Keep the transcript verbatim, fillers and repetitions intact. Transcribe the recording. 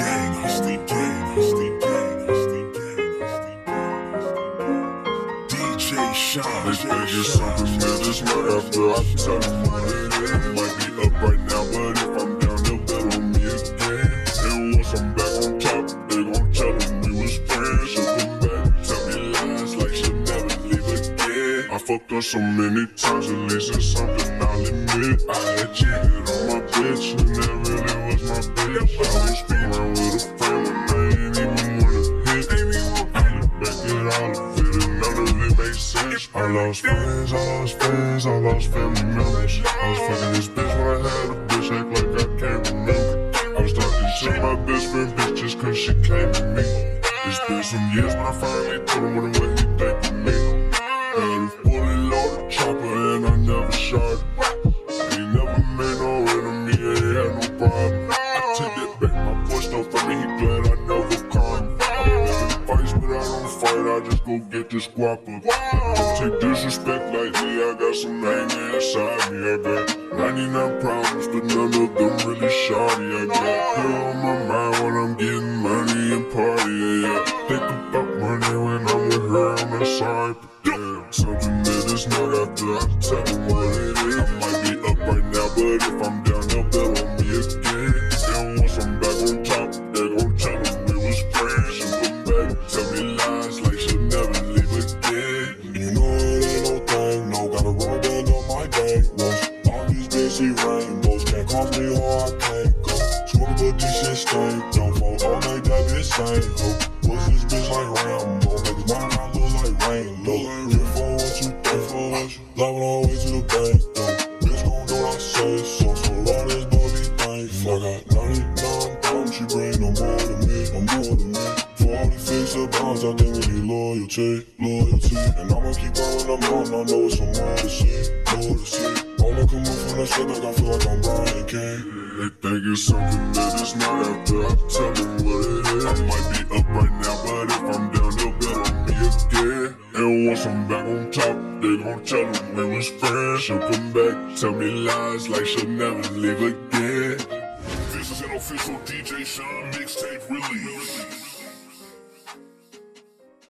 gang, hustle gang, hustle gang, hustle gang, hustle gang. D J Sean, they think it's something that is not after I tell them what it is. I might be up right now, but if I'm down, they'll bet on me again. And once I'm back on top, they gon' tell them we was friends. She'll come back, tell me lies like she'll never leave again. I fucked up so many times, at least it's something I'll admit. I had cheated on my bitch, and that really was my bitch. I was screwing with a friend when I ain't even wanna hit. I look back at all of it, and none of it made sense. I lost friends, I lost friends, I lost family members. I was fucking this bitch when I had a bitch, act like I can't remember. I was talking to my best friend bitch just cause she came to me. It's been some years, but I finally told him what he think of me. Had a fully loaded chopper and I never shot it. Ain't never made no enemy, ain't had no problem. I take that back, my boy stole from me, he glad I never caught him. I been in fights, but I don't fight, I just go get this guapa. I don't take disrespect lightly, I got some anger inside me. I got ninety-nine problems, but none of them really shoddy. I got her on my mind when I'm getting money and party, yeah. Think about money when I'm with her, I'm inside, but damn. Something that is not after I tell them what it is. I might be up right now, but if I'm down, they'll bet on me again. And once I'm back on top, they gon' tell them we was friends. She'll come back, tell me lies like she'll never leave again. You know it ain't no thing, no, gotta roll band on my gang. Once all these days see rainbows, can't cross me or I can't go. Smoke but this shit stink, don't fall all night, that bitch same. Oh, what's this bitch like Rambo? Niggas mine, I look like Rainbow. Here for what you think for, live all the way to the bank, though. Bitch gon' do what I say, so so long as boy be thankful. I got ninety-nine problems, she bring no more to me, no more to me. For all the fakes of bounds, I think we need loyalty, loyalty. And I'ma keep going, I'm on, I know it's some more to see, more to see. I'ma come up from the shit like I feel like I'm Brian King. They think it's something that is not after I tell them what it is. I might be up right now, but if I'm down, they'll bet on me again. And once I'm back on top, they gon' tell them we was friends. She'll come back, tell me lies like she'll never leave again. This is an official D J Sean mixtape release.